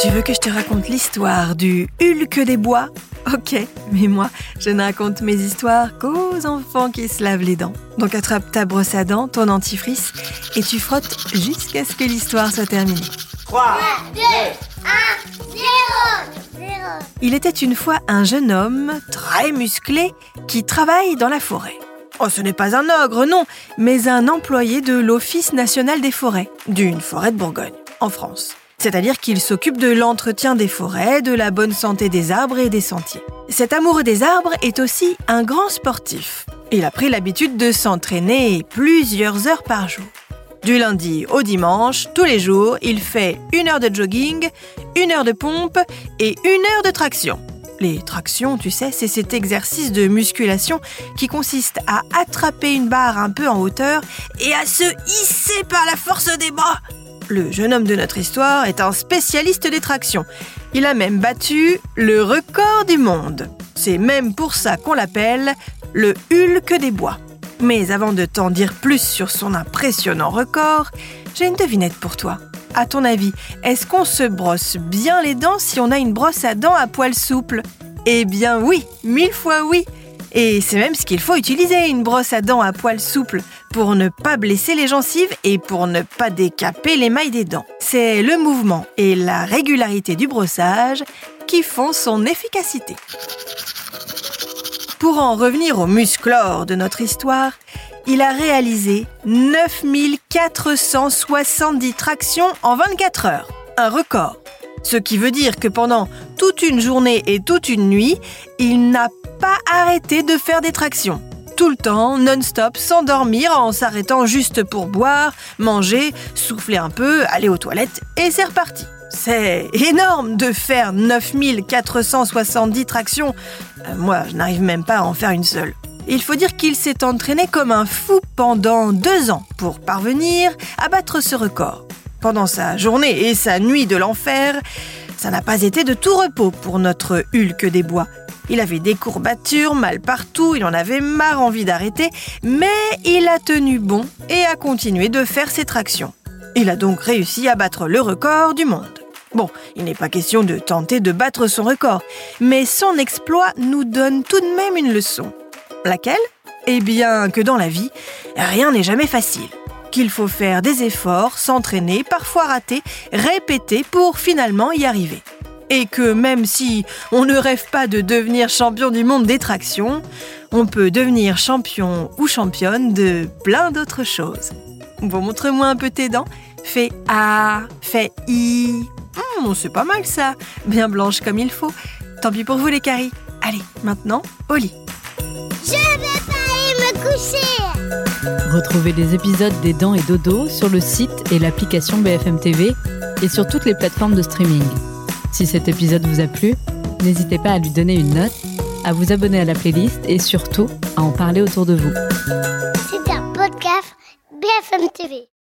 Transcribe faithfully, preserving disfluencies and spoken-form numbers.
Tu veux que je te raconte l'histoire du Hulk des bois ? Ok, mais moi, je ne raconte mes histoires qu'aux enfants qui se lavent les dents. Donc attrape ta brosse à dents, ton dentifrice, et tu frottes jusqu'à ce que l'histoire soit terminée. trois, deux, un, zéro. Il était une fois un jeune homme, très musclé, qui travaille dans la forêt. Oh, ce n'est pas un ogre, non, mais un employé de l'Office national des forêts, d'une forêt de Bourgogne, en France. C'est-à-dire qu'il s'occupe de l'entretien des forêts, de la bonne santé des arbres et des sentiers. Cet amoureux des arbres est aussi un grand sportif. Il a pris l'habitude de s'entraîner plusieurs heures par jour. Du lundi au dimanche, tous les jours, il fait une heure de jogging, une heure de pompe et une heure de traction. Les tractions, tu sais, c'est cet exercice de musculation qui consiste à attraper une barre un peu en hauteur et à se hisser par la force des bras. Le jeune homme de notre histoire est un spécialiste des tractions. Il a même battu le record du monde. C'est même pour ça qu'on l'appelle le Hulk des bois. Mais avant de t'en dire plus sur son impressionnant record, j'ai une devinette pour toi. À ton avis, est-ce qu'on se brosse bien les dents si on a une brosse à dents à poils souples ? Eh bien oui, mille fois oui. Et c'est même ce qu'il faut utiliser, une brosse à dents à poils souples, pour ne pas blesser les gencives et pour ne pas décaper l'émail des dents. C'est le mouvement et la régularité du brossage qui font son efficacité. Pour en revenir au musclore de notre histoire, il a réalisé neuf mille quatre cent soixante-dix tractions en vingt-quatre heures, un record. Ce qui veut dire que pendant toute une journée et toute une nuit, il n'a pas arrêté de faire des tractions. Tout le temps, non-stop, sans dormir, en s'arrêtant juste pour boire, manger, souffler un peu, aller aux toilettes, et c'est reparti. C'est énorme de faire neuf mille quatre cent soixante-dix tractions. Euh, moi, je n'arrive même pas à en faire une seule. Il faut dire qu'il s'est entraîné comme un fou pendant deux ans pour parvenir à battre ce record. Pendant sa journée et sa nuit de l'enfer, ça n'a pas été de tout repos pour notre Hulk des bois. Il avait des courbatures, mal partout, il en avait marre, envie d'arrêter, mais il a tenu bon et a continué de faire ses tractions. Il a donc réussi à battre le record du monde. Bon, il n'est pas question de tenter de battre son record, mais son exploit nous donne tout de même une leçon. Laquelle ? Eh bien, que dans la vie, rien n'est jamais facile. Qu'il faut faire des efforts, s'entraîner, parfois rater, répéter pour finalement y arriver. Et que même si on ne rêve pas de devenir champion du monde des tractions, on peut devenir champion ou championne de plein d'autres choses. Bon, montre-moi un peu tes dents. Fais A, fais I. Hum, c'est pas mal ça. Bien blanche comme il faut. Tant pis pour vous les caries. Allez, maintenant, au lit. Je vais pas aller me coucher. Retrouvez les épisodes des Dents et Dodo sur le site et l'application B F M T V et sur toutes les plateformes de streaming. Si cet épisode vous a plu, n'hésitez pas à lui donner une note, à vous abonner à la playlist et surtout à en parler autour de vous. C'est un podcast B F M T V.